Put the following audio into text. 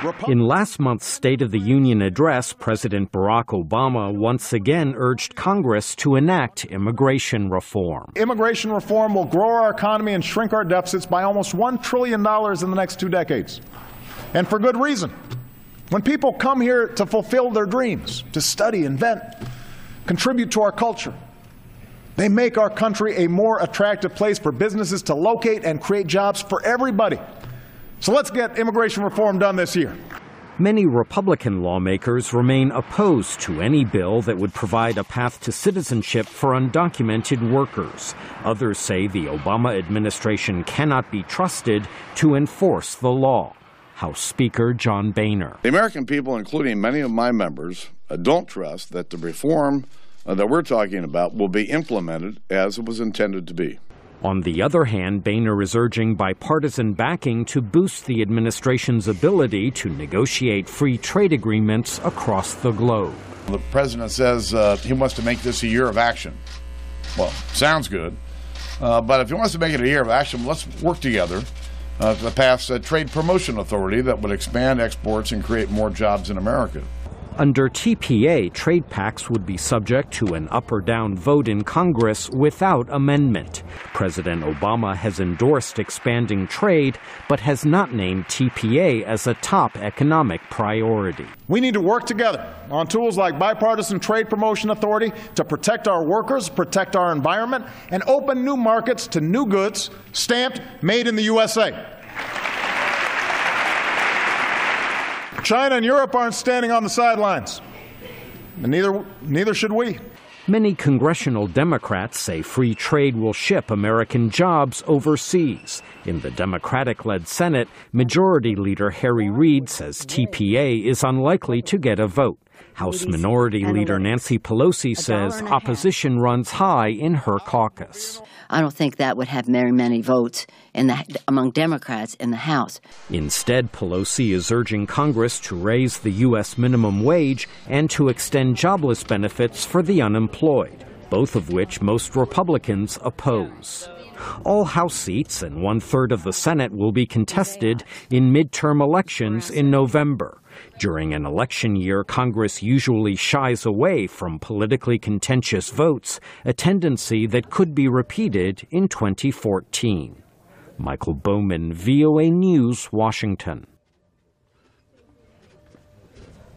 In last month's State of the Union address, President Barack Obama once again urged Congress to enact immigration reform. Immigration reform will grow our economy and shrink our deficits by almost $1 trillion in the next 2 decades. And for good reason. When people come here to fulfill their dreams, to study, invent, contribute to our culture, they make our country a more attractive place for businesses to locate and create jobs for everybody. So let's get immigration reform done this year. Many Republican lawmakers remain opposed to any bill that would provide a path to citizenship for undocumented workers. Others say the Obama administration cannot be trusted to enforce the law. House Speaker John Boehner. The American people, including many of my members, don't trust that the reform that we're talking about will be implemented as it was intended to be. On the other hand, Boehner is urging bipartisan backing to boost the administration's ability to negotiate free trade agreements across the globe. The president says he wants to make this a year of action. Well, sounds good. But if he wants to make it a year of action, let's work together to pass a trade promotion authority that would expand exports and create more jobs in America. Under TPA, trade pacts would be subject to an up or down vote in Congress without amendment. President Obama has endorsed expanding trade, but has not named TPA as a top economic priority. We need to work together on tools like bipartisan trade promotion authority to protect our workers, protect our environment, and open new markets to new goods stamped made in the USA. China and Europe aren't standing on the sidelines, and neither should we. Many congressional Democrats say free trade will ship American jobs overseas. In the Democratic-led Senate, Majority Leader Harry Reid says TPA is unlikely to get a vote. House Minority Leader Nancy Pelosi says opposition runs high in her caucus. I don't think that would have very many votes among Democrats in the House. Instead, Pelosi is urging Congress to raise the U.S. minimum wage and to extend jobless benefits for the unemployed, both of which most Republicans oppose. All House seats and 1/3 of the Senate will be contested in midterm elections in November. During an election year, Congress usually shies away from politically contentious votes, a tendency that could be repeated in 2014. Michael Bowman, VOA News, Washington.